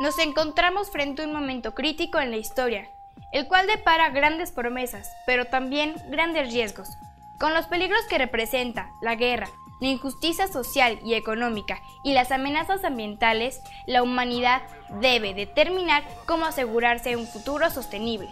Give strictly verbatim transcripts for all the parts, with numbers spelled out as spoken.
Nos encontramos frente a un momento crítico en la historia, el cual depara grandes promesas, pero también grandes riesgos. Con los peligros que representa la guerra, la injusticia social y económica y las amenazas ambientales, la humanidad debe determinar cómo asegurarse un futuro sostenible.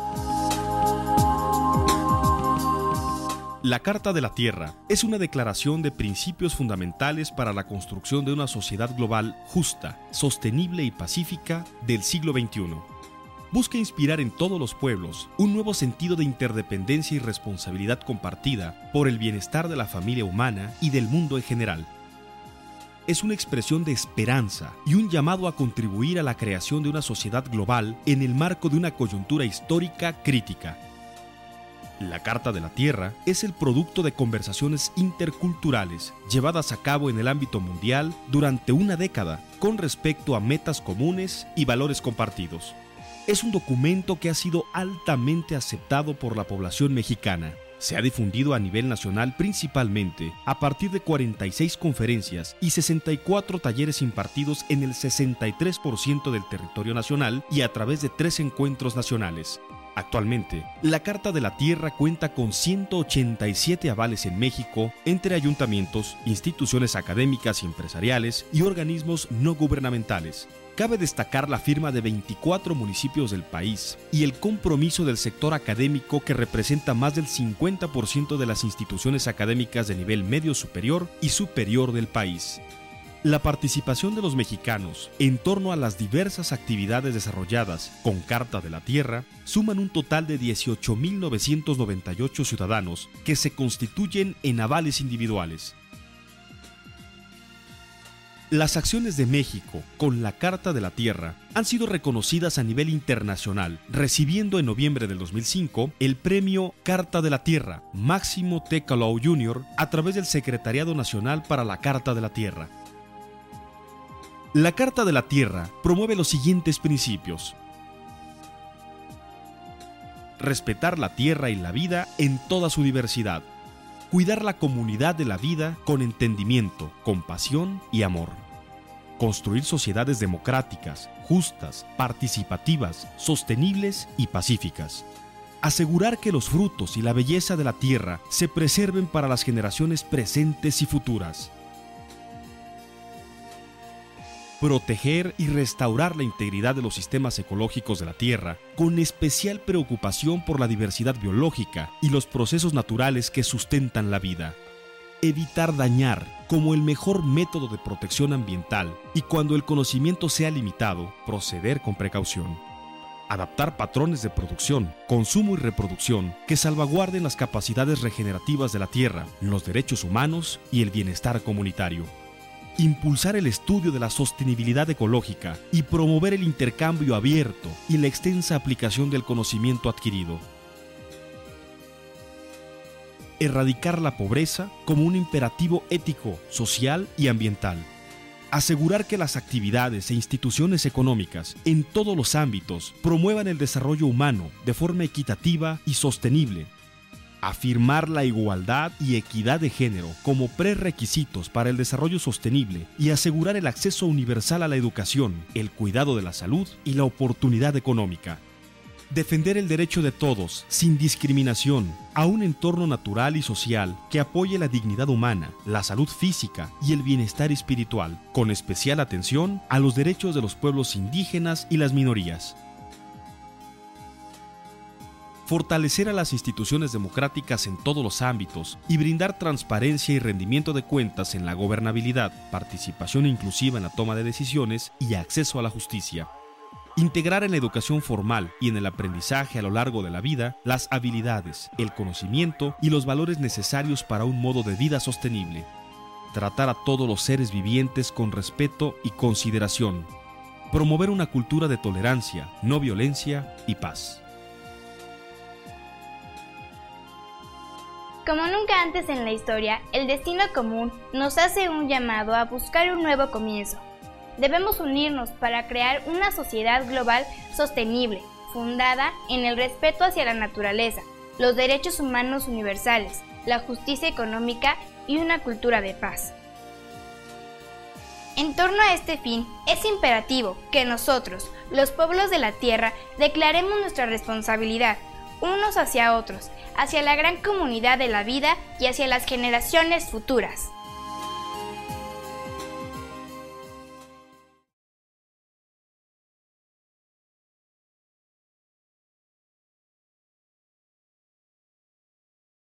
La Carta de la Tierra es una declaración de principios fundamentales para la construcción de una sociedad global justa, sostenible y pacífica del siglo veintiuno. Busca inspirar en todos los pueblos un nuevo sentido de interdependencia y responsabilidad compartida por el bienestar de la familia humana y del mundo en general. Es una expresión de esperanza y un llamado a contribuir a la creación de una sociedad global en el marco de una coyuntura histórica crítica. La Carta de la Tierra es el producto de conversaciones interculturales llevadas a cabo en el ámbito mundial durante una década con respecto a metas comunes y valores compartidos. Es un documento que ha sido altamente aceptado por la población mexicana. Se ha difundido a nivel nacional principalmente a partir de cuarenta y seis conferencias y sesenta y cuatro talleres impartidos en el sesenta y tres por ciento del territorio nacional y a través de tres encuentros nacionales. Actualmente, la Carta de la Tierra cuenta con ciento ochenta y siete avales en México entre ayuntamientos, instituciones académicas y empresariales y organismos no gubernamentales. Cabe destacar la firma de veinticuatro municipios del país y el compromiso del sector académico que representa más del cincuenta por ciento de las instituciones académicas de nivel medio superior y superior del país. La participación de los mexicanos en torno a las diversas actividades desarrolladas con Carta de la Tierra suman un total de dieciocho mil novecientos noventa y ocho ciudadanos que se constituyen en avales individuales. Las acciones de México con la Carta de la Tierra han sido reconocidas a nivel internacional, recibiendo en noviembre del dos mil cinco el premio Carta de la Tierra Máximo Tecalou junior a través del Secretariado Nacional para la Carta de la Tierra. La Carta de la Tierra promueve los siguientes principios: respetar la tierra y la vida en toda su diversidad, cuidar la comunidad de la vida con entendimiento, compasión y amor, construir sociedades democráticas, justas, participativas, sostenibles y pacíficas, asegurar que los frutos y la belleza de la tierra se preserven para las generaciones presentes y futuras, proteger y restaurar la integridad de los sistemas ecológicos de la Tierra, con especial preocupación por la diversidad biológica y los procesos naturales que sustentan la vida. Evitar dañar como el mejor método de protección ambiental y cuando el conocimiento sea limitado, proceder con precaución. Adaptar patrones de producción, consumo y reproducción que salvaguarden las capacidades regenerativas de la Tierra, los derechos humanos y el bienestar comunitario. Impulsar el estudio de la sostenibilidad ecológica y promover el intercambio abierto y la extensa aplicación del conocimiento adquirido. Erradicar la pobreza como un imperativo ético, social y ambiental. Asegurar que las actividades e instituciones económicas en todos los ámbitos promuevan el desarrollo humano de forma equitativa y sostenible. Afirmar la igualdad y equidad de género como prerequisitos para el desarrollo sostenible y asegurar el acceso universal a la educación, el cuidado de la salud y la oportunidad económica. Defender el derecho de todos, sin discriminación, a un entorno natural y social que apoye la dignidad humana, la salud física y el bienestar espiritual, con especial atención a los derechos de los pueblos indígenas y las minorías. Fortalecer a las instituciones democráticas en todos los ámbitos y brindar transparencia y rendimiento de cuentas en la gobernabilidad, participación inclusiva en la toma de decisiones y acceso a la justicia. Integrar en la educación formal y en el aprendizaje a lo largo de la vida las habilidades, el conocimiento y los valores necesarios para un modo de vida sostenible. Tratar a todos los seres vivientes con respeto y consideración. Promover una cultura de tolerancia, no violencia y paz. Como nunca antes en la historia, el destino común nos hace un llamado a buscar un nuevo comienzo. Debemos unirnos para crear una sociedad global sostenible, fundada en el respeto hacia la naturaleza, los derechos humanos universales, la justicia económica y una cultura de paz. En torno a este fin, es imperativo que nosotros, los pueblos de la Tierra, declaremos nuestra responsabilidad, unos hacia otros, hacia la gran comunidad de la vida y hacia las generaciones futuras.